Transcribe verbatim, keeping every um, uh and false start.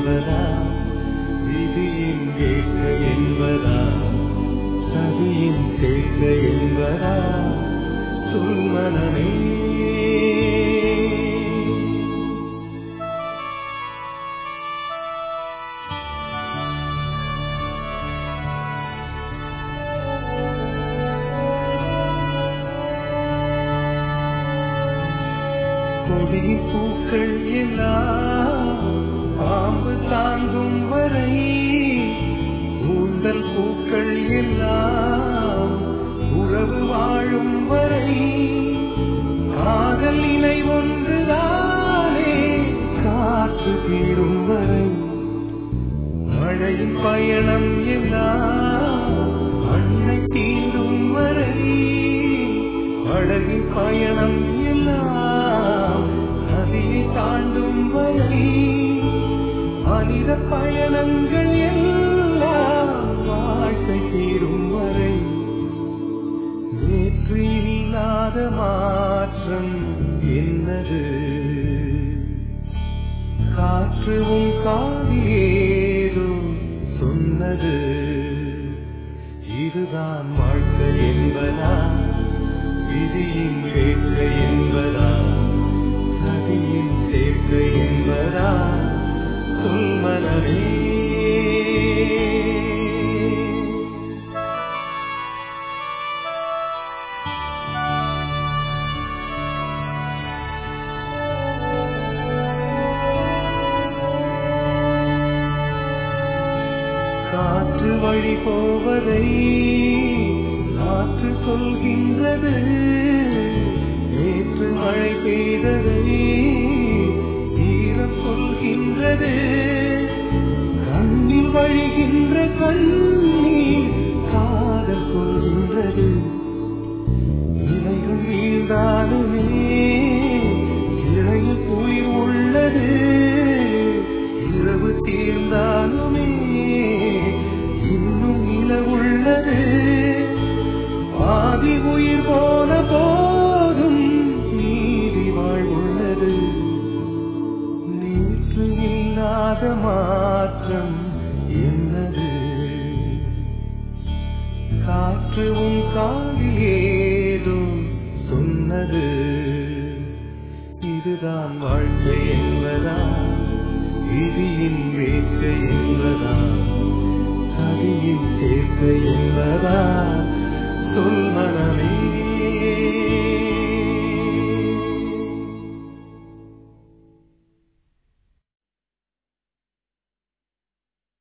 என்பதா, விதியின் வேட்கை என்பதா, சதியின் சேர்க்கை என்பதா, சொல் மனமே. கொடியின் பூக்கள் எல்லாம் பாம்பு தாங்கும் வரை, கூந்தல் பூக்கள் எல்லாம் உறவு வாழும் வரை, காதல் இணை ஒன்றுதானே காற்று தீரும் வரை, மழையின் பயணம் எல்லாம் மண்ணை தீண்டும் வரை, அழகின் பயணம் எல்லாம் நதியை தாண்டும் வரை, மனித பயணங்கள் எல்லாம் வாழ்க்கை தீரும் வரை, நேற்று இல்லாத மாற்றம் என்னது, காற்று உன் காதிலேதும் சொன்னது, இதுதான் வாழ்க்கை என்பதா, விதியின் வேட்கை என்பதா, சதியின் சேர்க்கை என்பதா, சொல் மனமே. காற்று வழி போவதை காற்று சொல்கின்றது, நேற்று மழை பெய்ததை ஈரம் சொல்கின்றது, கண்ணில் வழிகின்ற கண்ணீர் காதல் சொல்கின்றது, இலைகள் வீழ்ந்தாலுமே இழையில் உயிர் உள்ளது, இரவு தீர்ந்தாலுமே இன்னும் நிலவுள்ளது, ஆதி உயிர் போன போதும் நீதி வாழ்வுள்ளது, நேற்று இல்லாத மாற்றம் என்னது, காற்று உன் காதில் ஏதும் சொன்னது, இதுதான் வாழ்க்கை என்பதா, விதியின் வேட்கை என்பதா, சதியின் சேர்க்கை என்பதா, சொல் மனமே.